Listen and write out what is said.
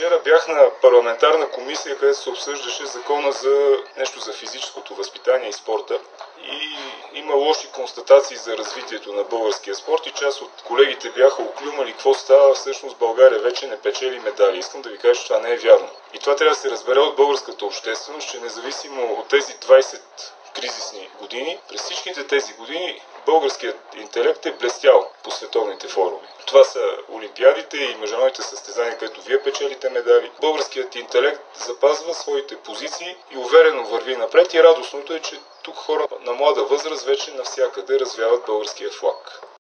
Вчера бях на парламентарна комисия, където се обсъждаше закона за нещо за физическото възпитание и спорта. И има лоши констатации за развитието на българския спорт и част от колегите бяха оклюмали какво става. Всъщност България вече не печели медали. Искам да ви кажа, че това не е вярно. И това трябва да се разбере от българската общественост, че независимо от тези 20 кризисни години, през всичките тези години българският интелект е блестял по световните форуми. Това са олимпиадите и международните състезания, където вие печелите медали. Българският интелект запазва своите позиции и уверено върви напред. И радостното е, че тук хора на млада възраст вече навсякъде развяват българския флаг.